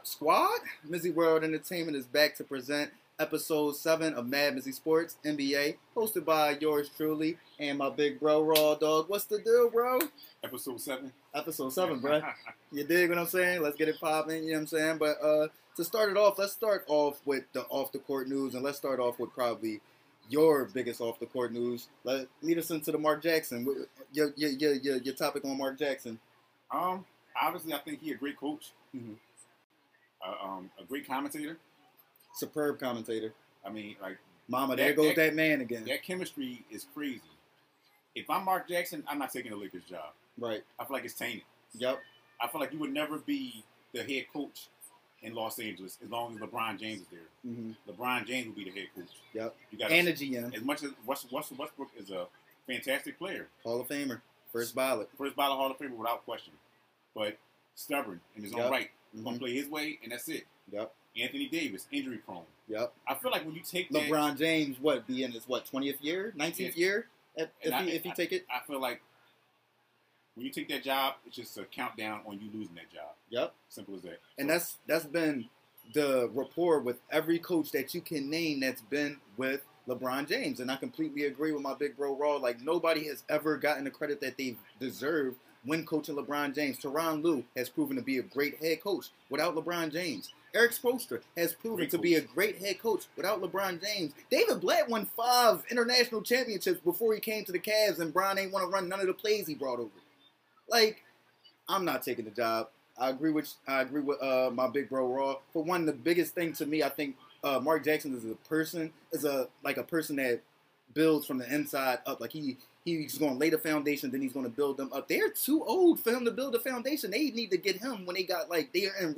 Squad? Mizzy World Entertainment is back to present episode 7 of Mad Mizzy Sports NBA, hosted by yours truly and my big bro, Raw Dog. What's the deal, bro? Episode 7? Episode 7, bro. You dig what I'm saying? Let's get it popping, you know what I'm saying? But to start it off, let's start off with the off-the-court news, and let's start off with probably your biggest off-the-court news. Lead us into the Mark Jackson. Your topic on Mark Jackson. Obviously, I think he's a great coach. Mm-hmm. A great commentator. Superb commentator. I mean, like, Mama, there goes that man again. That chemistry is crazy. If I'm Mark Jackson, I'm not taking the Lakers job. Right. I feel like it's tainted. Yep. I feel like you would never be the head coach in Los Angeles as long as LeBron James is there. Mm-hmm. LeBron James will be the head coach. Yep. You got and a GM. As much as Westbrook is a fantastic player. Hall of Famer. First ballot. First ballot Hall of Famer without question. But stubborn in his own right. He's going to play his way, and that's it. Yep. Anthony Davis, injury prone. Yep. I feel like when you take that... LeBron James, be in his, 20th year? 19th year? If he take it? I feel like when you take that job, it's just a countdown on you losing that job. Yep. Simple as that. And that's been the rapport with every coach that you can name that's been with LeBron James. And I completely agree with my big bro, Raw. Like, nobody has ever gotten the credit that they deserve when coaching LeBron James. Tyronn Lue has proven to be a great head coach without LeBron James. Eric Spoelstra has proven to be a great head coach without LeBron James. David Blatt won 5 international championships before he came to the Cavs, and Bron ain't want to run none of the plays he brought over. Like, I'm not taking the job. I agree with my big bro Raw. For one, the biggest thing to me, I think Mark Jackson is a person that builds from the inside up. Like he's going to lay the foundation, then he's going to build them up. They're too old for him to build a foundation. They need to get him when they're in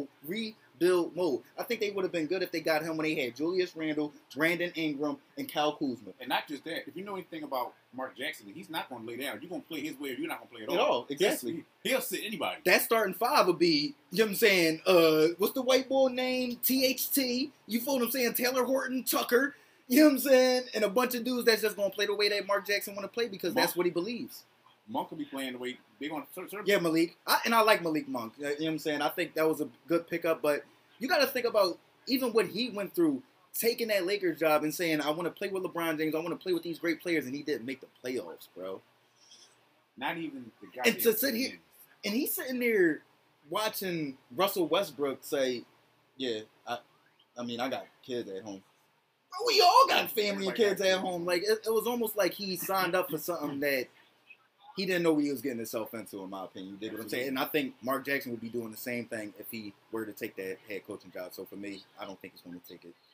rebuild mode. I think they would have been good if they got him when they had Julius Randle, Brandon Ingram, and Kyle Kuzma. And not just that. If you know anything about Mark Jackson, he's not going to lay down. You're going to play his way, or you're not going to play at all. Exactly. He'll sit anybody. That starting 5 would be, you know what I'm saying, what's the white boy name? THT. You feel what I'm saying? Taylor Horton Tucker. You know what I'm saying? And a bunch of dudes that's just going to play the way that Mark Jackson want to play because that's what he believes. Monk will be playing the way they're going to. Yeah, Malik. I like Malik Monk. You know what I'm saying? I think that was a good pickup, but you got to think about even what he went through, taking that Lakers job and saying, I want to play with LeBron James. I want to play with these great players, and he didn't make the playoffs, bro. Not even the guy. And to sit here, and he's sitting there watching Russell Westbrook say, yeah, I got kids at home. We all got family and kids at home. Like, it was almost like he signed up for something that he didn't know what he was getting himself into, in my opinion. You dig what I'm saying? And I think Mark Jackson would be doing the same thing if he were to take that head coaching job. So for me, I don't think he's going to take it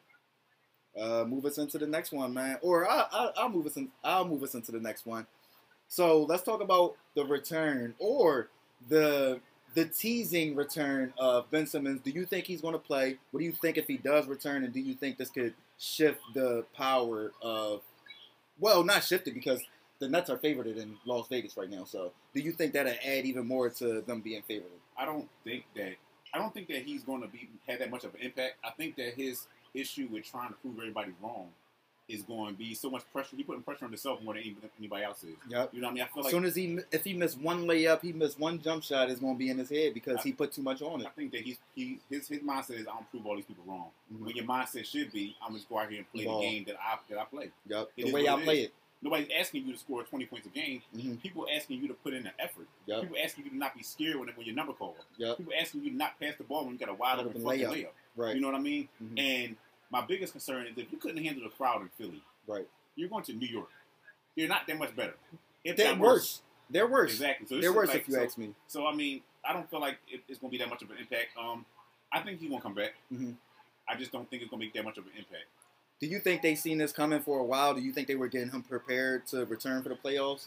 either. Move us into the next one, man. Or I'll move us into the next one. So let's talk about the return or the teasing return of Ben Simmons. Do you think he's going to play? What do you think if he does return? And do you think this could shift the power of, well, not shift it because the Nets are favored in Las Vegas right now. So do you think that'll add even more to them being favored? I don't think that he's going to have that much of an impact. I think that his issue with trying to prove everybody wrong is going to be so much pressure. He's putting pressure on himself more than anybody else is. Yep. You know what I mean? I feel like as soon as if he missed one layup, he missed one jump shot, it's going to be in his head because he put too much on it. I think that his mindset is, I don't prove all these people wrong. Mm-hmm. When your mindset should be, I'm just go out here and play the game that I play. Yep. The way I play it. Nobody's asking you to score 20 points a game. Mm-hmm. People asking you to put in the effort. Yep. People asking you to not be scared when your number called. Yep. People asking you to not pass the ball when you got a wide open layup. Right. You know what I mean? Mm-hmm. And my biggest concern is if you couldn't handle the crowd in Philly, right, you're going to New York. You're not that much better. They're worse. They're worse. Exactly. So they're worse if you ask me. So, I mean, I don't feel like it's going to be that much of an impact. I think he's going to come back. Mm-hmm. I just don't think it's going to make that much of an impact. Do you think they've seen this coming for a while? Do you think they were getting him prepared to return for the playoffs?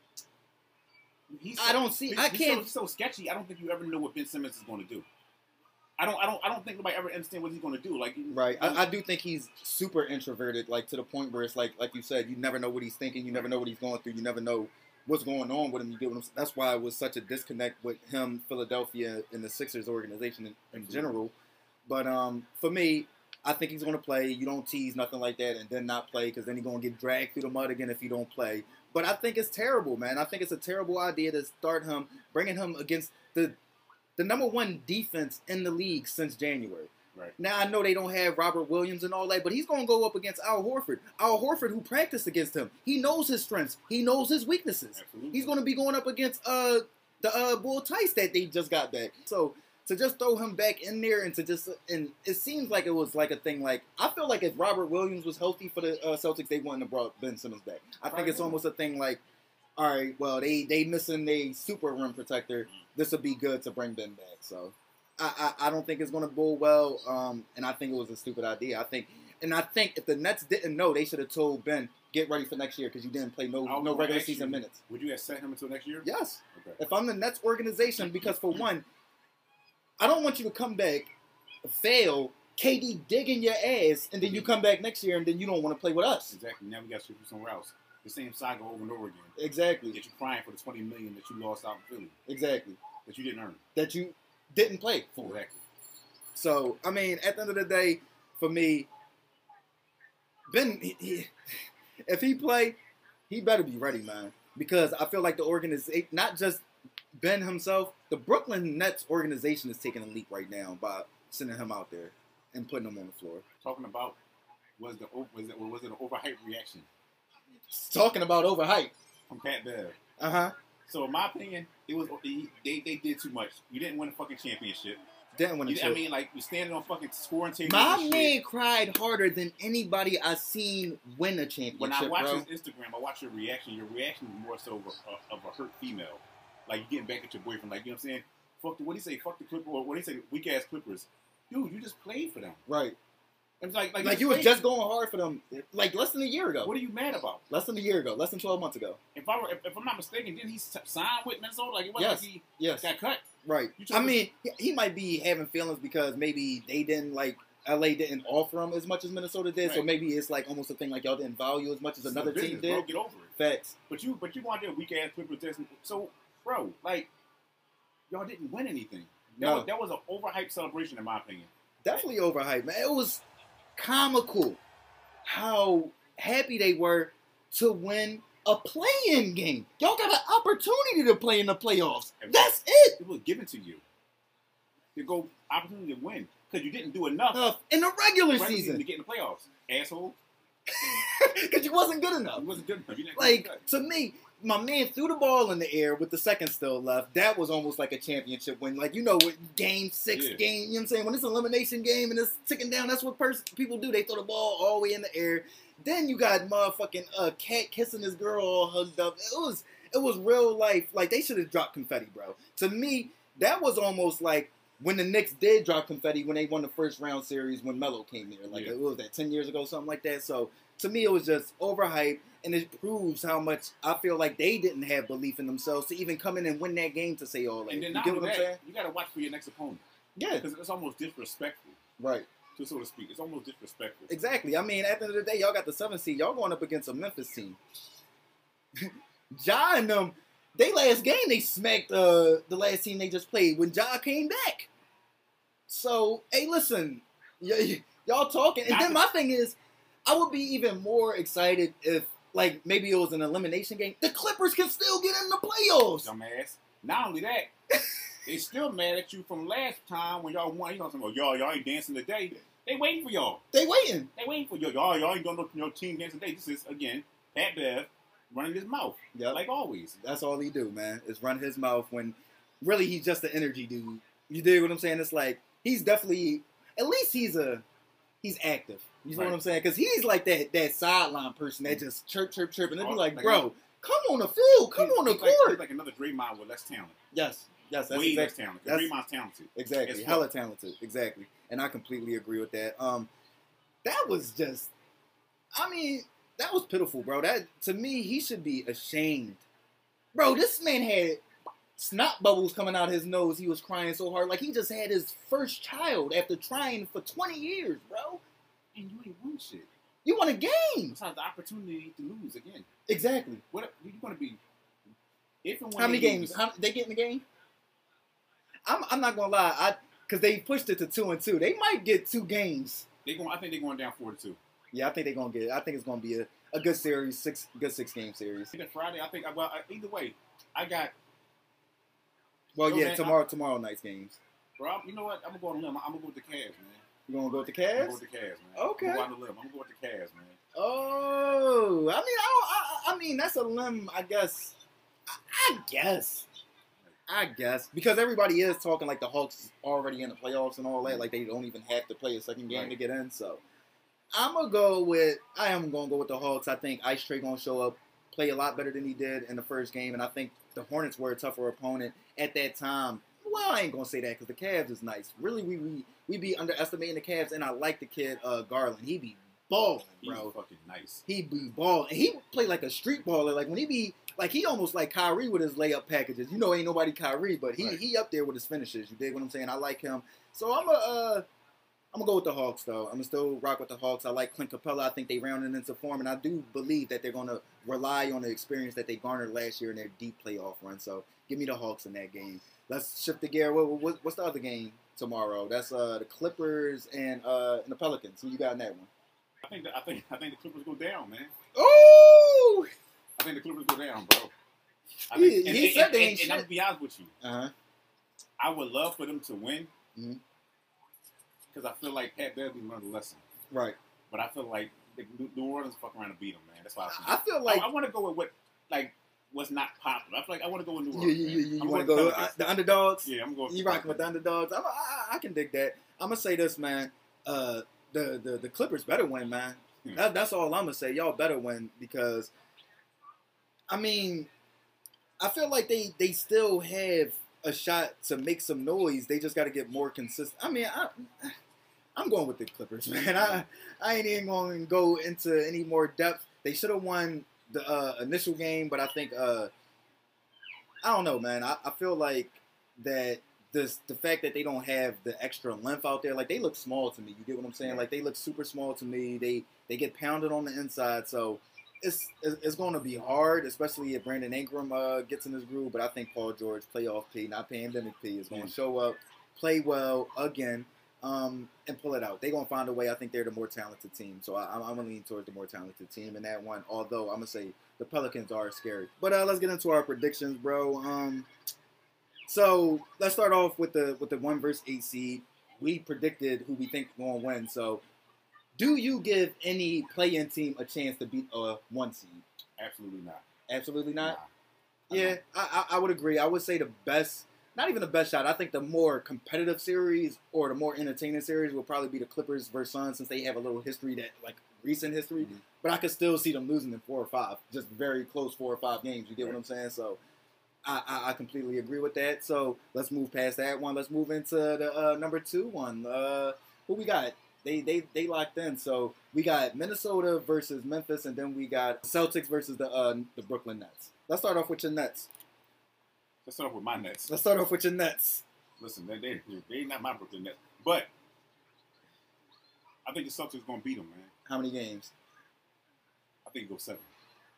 He's so sketchy. I don't think you ever know what Ben Simmons is going to do. I don't think nobody ever understands what he's going to do. Like, right. I do think he's super introverted, like to the point where it's like you said, you never know what he's thinking, you never know what he's going through, you never know what's going on with him. You get what I'm saying? That's why it was such a disconnect with him, Philadelphia, and the Sixers organization in general. But for me, I think he's going to play. You don't tease nothing like that and then not play because then he's going to get dragged through the mud again if he don't play. But I think it's terrible, man. I think it's a terrible idea to start him, bringing him against the the number one defense in the league since January. Right. Now, I know they don't have Robert Williams and all that, but he's going to go up against Al Horford. Al Horford, who practiced against him. He knows his strengths. He knows his weaknesses. Absolutely. He's going to be going up against the Bull Tice that they just got back. So, to just throw him back in there and it seems like it was like a thing like, I feel like if Robert Williams was healthy for the Celtics, they wouldn't have brought Ben Simmons back. I think it's almost a thing like, all right, well, they missing a super rim protector. This would be good to bring Ben back. So, I don't think it's going to go well, and I think it was a stupid idea. I think if the Nets didn't know, they should have told Ben, get ready for next year because you didn't play no regular season minutes. Would you have set him until next year? Yes. Okay. If I'm the Nets organization, because for one, I don't want you to come back, fail, KD digging your ass, and then you come back next year and then you don't want to play with us. Exactly. Now we got to shift you somewhere else. The same saga over and over again. Exactly. That you're crying for the $20 million that you lost out in Philly. Exactly. That you didn't earn. That you didn't play for. Exactly. So, I mean, at the end of the day, for me, Ben, if he play, he better be ready, man. Because I feel like the organization, not just Ben himself, the Brooklyn Nets organization is taking a leap right now by sending him out there and putting him on the floor. Talking about, was it an overhyped reaction? Talking about overhyped. From Pat Bev. Uh-huh. So in my opinion, it was they did too much. You didn't win a fucking championship. Didn't win a championship. I mean, like, you're standing on fucking scoring tables. My man cried harder than anybody I've seen win a championship. When I watch bro. his Instagram, I watch your reaction. Your reaction is more so of a hurt female. Like, you getting back at your boyfriend. Like, you know what I'm saying? What do you say? Fuck the Clippers. Or what do you say? Weak ass Clippers. Dude, you just played for them. Right. It's like you was just going hard for them, like less than a year ago. What are you mad about? Less than a year ago. Less than 12 months ago. If I'm not mistaken, didn't he sign with Minnesota? Like, it wasn't like he got cut. Right. I mean, he might be having feelings because maybe they didn't, like, LA didn't offer him as much as Minnesota did, right. So maybe it's like almost a thing like y'all didn't value as much as another team did. Bro, get over it. Facts. But you want their weak ass Clippers. So, bro, like, y'all didn't win anything. That was an overhyped celebration, in my opinion. Definitely overhyped, man. It was comical how happy they were to win a play-in game. Y'all got an opportunity to play in the playoffs. That's it. It was given to you. To go opportunity to win. Because you didn't do enough in the regular season to get in the playoffs. Asshole. Because you wasn't good enough. You wasn't good enough. Like, to me, my man threw the ball in the air with the second still left. That was almost like a championship win. Like, you know, game 6, game, you know what I'm saying? When it's an elimination game and it's ticking down, that's what people do. They throw the ball all the way in the air. Then you got motherfucking Cat kissing his girl all hugged up. It was real life. Like, they should have dropped confetti, bro. To me, that was almost like when the Knicks did drop confetti when they won the first round series when Melo came there. Like, it was that 10 years ago, something like that. So, to me, it was just overhyped. And it proves how much I feel like they didn't have belief in themselves to even come in and win that game to say all that. And then you get what I'm saying? You got to watch for your next opponent. Yeah. Because it's almost disrespectful. Right. To so to speak. It's almost disrespectful. Exactly. I mean, at the end of the day, y'all got the 7th seed. Y'all going up against a Memphis team. Ja and them, they last game, they smacked the last team they just played when Ja came back. So, hey, listen, y'all talking. And then my thing is, I would be even more excited if, like, maybe it was an elimination game. The Clippers can still get in the playoffs. Dumbass. Not only that, they still mad at you from last time when y'all won. You know what I'm saying? Y'all ain't dancing today. They waiting for y'all. They waiting. They waiting for y'all. Y'all ain't doing no team dancing today. This is, again, Pat Bev running his mouth. Yep. Like always. That's all he do, man, is run his mouth when really he's just an energy dude. You dig what I'm saying? It's like, he's definitely, at least he's active. You know what I'm saying? Because he's like that sideline person that just chirp, and they'd be like, bro, come on the field, come on the court. He's like another Draymond with less talent. Yes, that's way less talent. Draymond's talented. Exactly, hella talented. Exactly, and I completely agree with that. That was just, I mean, that was pitiful, bro. That, to me, he should be ashamed, bro. This man had snot bubbles coming out his nose. He was crying so hard, like he just had his first child after trying for 20 years, bro. And you ain't won shit. You won a game. Besides the opportunity to lose again. Exactly. What you going to be? If and when how many games? They get in the game? I'm not gonna lie. Because they pushed it to 2-2. They might get 2 games. I think they're going down 4-2. Yeah, I think they're gonna get it. I think it's gonna be a good series, good 6-game series. Friday, I think. Well, either way, I got Well, Yo, yeah, man, tomorrow night's games. Bro, you know what? I'm gonna go on a limb. I'm gonna go with the Cavs, man. You gonna go with the I'm Cavs? gonna go with the Cavs, man. Okay. I'm gonna go on a limb. I'm gonna go with the Cavs, man. Oh, I mean, that's a limb. I guess. I guess because everybody is talking like the Hawks already in the playoffs and all that. Like they don't even have to play a second game to get in. So I am gonna go with the Hawks. I think Ice Trae gonna show up, play a lot better than he did in the first game, and I think the Hornets were a tougher opponent at that time. Well, I ain't gonna say that because the Cavs is nice. Really, we be underestimating the Cavs, and I like the kid Garland. He be balling, bro. He's fucking nice. He be balling. He play like a street baller. Like when he be like he almost like Kyrie with his layup packages. You know, ain't nobody Kyrie, but he up there with his finishes. You dig what I'm saying? I like him. So I'm gonna go with the Hawks though. I'm gonna still rock with the Hawks. I like Clint Capella. I think they rounded into form, and I do believe that they're gonna rely on the experience that they garnered last year in their deep playoff run. So give me the Hawks in that game. Let's shift the gear. What's the other game tomorrow? That's the Clippers and the Pelicans. Who you got in that one? I think the Clippers go down, man. Oh! I think the Clippers go down, bro. He said they ain't shit. And I'm gonna be honest with you. Uh-huh. I would love for them to win Mm-hmm. because I feel like Pat Beverly learned a lesson. Right. But I feel like New Orleans fuck around and beat them, man. That's why I feel like I want to go with what's not popular. I feel like I want to go with New you Orleans. you want to go the underdogs? Yeah, I'm going. You rocking with the underdogs? I can dig that. I'm gonna say this, man. The Clippers better win, man. That's all I'm gonna say. Y'all better win because, I mean, I feel like they still have a shot to make some noise. They just got to get more consistent. I mean, I'm going with the Clippers, man. I ain't even going to go into any more depth. They should have won the initial game, but I think I don't know, man. I feel like that the fact that they don't have the extra length out there, like they look small to me. You get what I'm saying? Like they look super small to me. They get pounded on the inside, so it's going to be hard, especially if Brandon Ingram gets in his groove. But I think Paul George, playoff P, not pandemic P, is going to show up, play well again, and pull it out. They're going to find a way. I think they're the more talented team, so I'm going to lean towards the more talented team in that one. Although I'm going to say the Pelicans are scary. But let's get into our predictions, bro. So let's start off with the 1 versus 8 seed. We predicted who we think going to win. So, do you give any play-in team a chance to beat a 1 seed? Absolutely not. Absolutely not? Nah. Yeah, I would agree. I would say the best, not even the best shot. I think the more competitive series or the more entertaining series will probably be the Clippers versus Suns since they have a little history recent history. Mm-hmm. But I could still see them losing in 4 or 5, just very close 4 or 5 games. You get what I'm saying? So I completely agree with that. So let's move past that one. Let's move into the number 2 one. Who we got? They locked in. So we got Minnesota versus Memphis, and then we got Celtics versus the Brooklyn Nets. Let's start off with your Nets. Let's start off with my Nets. Let's start off with your Nets. Listen, they not my Brooklyn Nets, but I think the Celtics going to beat them, man. How many games? I think it goes 7.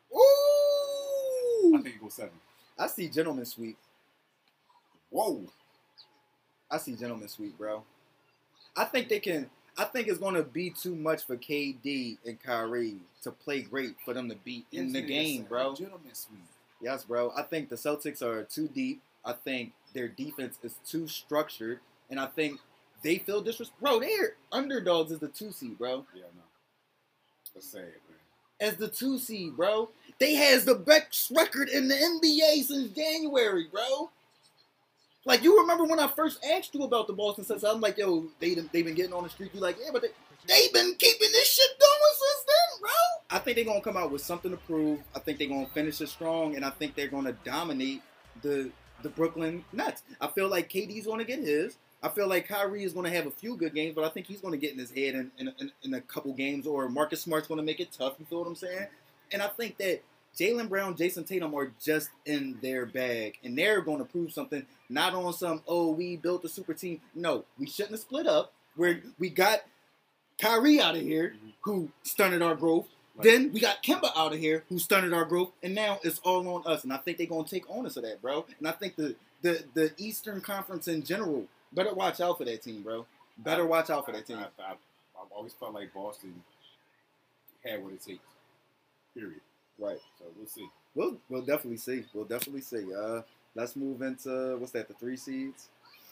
Ooh! I think it goes 7. I see gentleman sweep. Whoa! I see gentleman sweep, bro. I think it's going to be too much for KD and Kyrie to play great for them to beat in the game, bro. Gentleman sweep. Yes, bro. I think the Celtics are too deep. I think their defense is too structured. And I think they feel disrespect. Bro, they're underdogs as the 2 seed, bro. Yeah, no. That's sad, man. As the 2 seed, bro. They has the best record in the NBA since January, bro. Like, you remember when I first asked you about the Boston Celtics? I'm like, yo, they've been getting on the street. You like, yeah, but they've been keeping this shit going since then, bro. I think they're going to come out with something to prove. I think they're going to finish it strong, and I think they're going to dominate the Brooklyn Nets. I feel like KD's going to get his. I feel like Kyrie is going to have a few good games, but I think he's going to get in his head in a couple games, or Marcus Smart's going to make it tough. You feel what I'm saying? And I think that Jaylen Brown, Jason Tatum are just in their bag, and they're going to prove something. Not on some, we built a super team. No, we shouldn't have split up. Where we got Kyrie out of here, who stunted our growth. Right. Then we got Kemba out of here, who stunted our growth, and now it's all on us. And I think they're going to take onus of that, bro. And I think the Eastern Conference in general better watch out for that team, bro. Better watch out for that team. I've always felt like Boston had what it takes. Period. Right. So we'll see. We'll definitely see. We'll definitely see. Let's move into, what's that, the 3 seeds?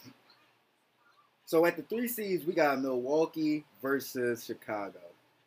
So at the 3 seeds, we got Milwaukee versus Chicago.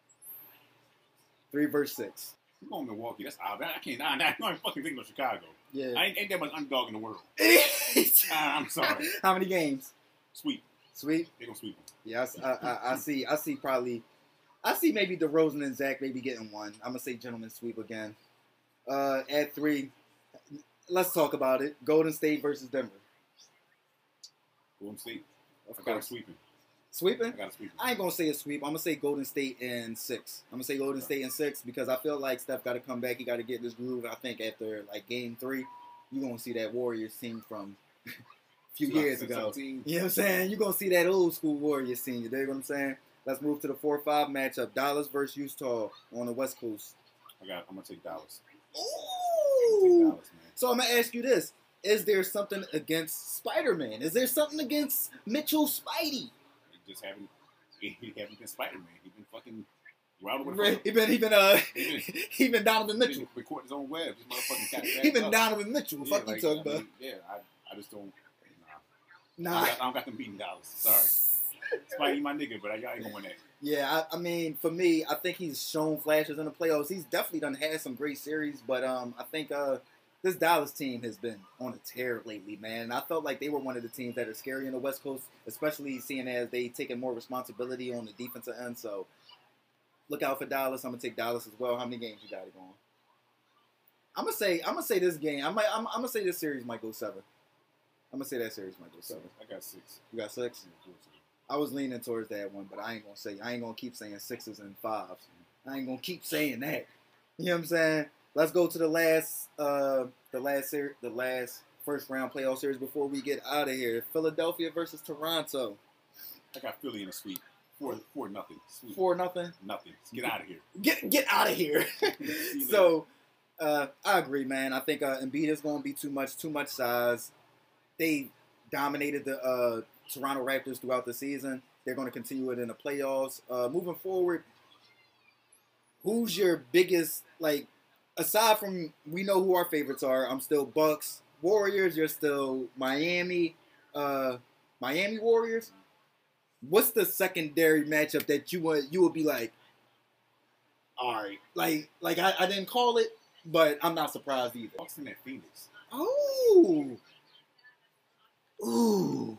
3 versus 6. I'm going Milwaukee. That's odd. I can't. I don't fucking think of Chicago. Yeah. Ain't that much underdog in the world. I'm sorry. How many games? Sweep. Sweep? They gonna sweep them. Yeah, I see maybe DeRozan and Zach maybe getting one. I'm going to say gentleman sweep again. At 3, let's talk about it. Golden State versus Denver. Golden State. Of I got course. sweeping. Sweeping? I got sweeping. I ain't going to say a sweep. I'm going to say Golden State in 6. I'm going to say Golden State in 6 because I feel like Steph got to come back. He got to get this groove. I think after, like, Game 3, you're going to see that Warriors team from a few years ago. You know what I'm saying? You're going to see that old school Warriors team. You dig what I'm saying? Let's move to the 4-5 matchup. Dallas versus Utah on the West Coast. I'm going to take Dallas. Ooh. Dallas, man. So I'm going to ask you this. Is there something against Spider-Man? Is there something against Mitchell Spidey? He haven't been Spider-Man. He been fucking routed with He been Donovan Mitchell. Record his own web. This motherfucking cat. He been Donovan Mitchell. Yeah, Fuck you talking about. I just don't. Nah. I don't got them beating Dallas. Sorry. Spidey my nigga, but y'all ain't gonna win that. Yeah, I mean, for me, I think he's shown flashes in the playoffs. He's definitely done had some great series, but I think this Dallas team has been on a tear lately, man. And I felt like they were one of the teams that are scary in the West Coast, especially seeing as they taking more responsibility on the defensive end. So look out for Dallas. I'm gonna take Dallas as well. How many games you got it going? I'm gonna say this game. I'm gonna say this series might go 7. I'm gonna say that series might go 7. I got 6. You got 6? I was leaning towards that one, but I ain't gonna keep saying 6s and 5s. I ain't gonna keep saying that. You know what I'm saying? Let's go to the last first round playoff series before we get out of here. Philadelphia versus Toronto. I got Philly in a sweep. 4-0. Sweep. 4-0. Nothing. Get out of here. Get out of here. So I agree, man. I think Embiid is gonna be too much size. They dominated the Toronto Raptors throughout the season. They're going to continue it in the playoffs. Moving forward, who's your biggest, like, aside from, we know who our favorites are. I'm still Bucks. Warriors, you're still Miami Warriors. What's the secondary matchup that you would be like, all right, like I didn't call it, but I'm not surprised either. Bucks in that Phoenix. Oh. Ooh.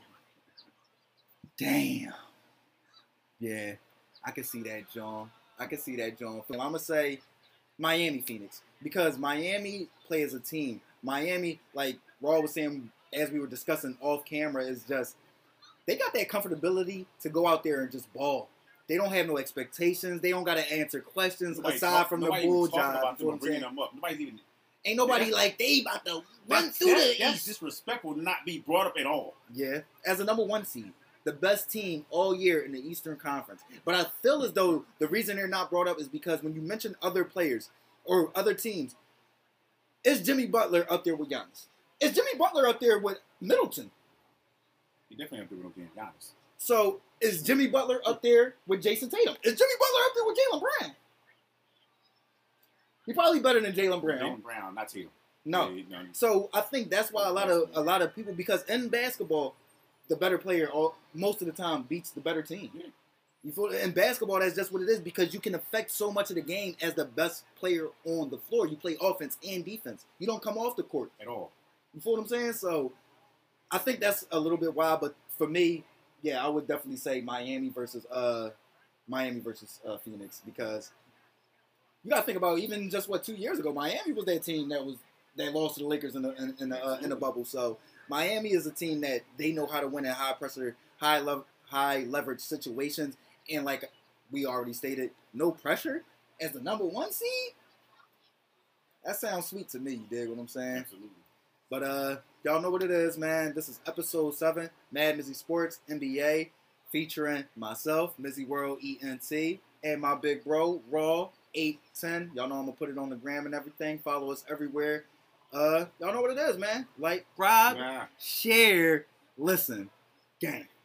Damn. Yeah, I can see that, John. I'm going to say Miami Phoenix because Miami play as a team. Miami, like Raw was saying as we were discussing off camera, is just they got that comfortability to go out there and just ball. They don't have no expectations. They don't got to answer questions aside from the bull job. Ain't nobody like they about to run through the That's East. disrespectful to not be brought up at all. Yeah, as a number 1 seed. The best team all year in the Eastern Conference. But I feel as though the reason they're not brought up is because when you mention other players or other teams, is Jimmy Butler up there with Giannis? Is Jimmy Butler up there with Middleton? He definitely up there with Giannis. So is Jimmy Butler up there with Jason Tatum? Is Jimmy Butler up there with Jaylen Brown? He's probably better than Jaylen Brown. Jaylen Brown, not Tatum. No. Yeah, So I think that's why a lot of people, because in basketball, the better player most of the time beats the better team. Yeah. You feel in basketball, that's just what it is because you can affect so much of the game as the best player on the floor. You play offense and defense. You don't come off the court at all. You feel what I'm saying? So I think that's a little bit wild, but for me, yeah, I would definitely say Miami versus Phoenix because you got to think about even just 2 years ago, Miami was that team that lost to the Lakers in the bubble. So Miami is a team that they know how to win in high pressure, high leverage situations, and like we already stated, no pressure as the number 1 seed. That sounds sweet to me. You dig what I'm saying? Absolutely. But y'all know what it is, man. This is episode 7, Mad Mizzy Sports NBA, featuring myself, Mizzy World ENT, and my big bro Raw 810. Y'all know I'm gonna put it on the gram and everything. Follow us everywhere. Y'all know what it is, man. Like, subscribe, share, listen, gang.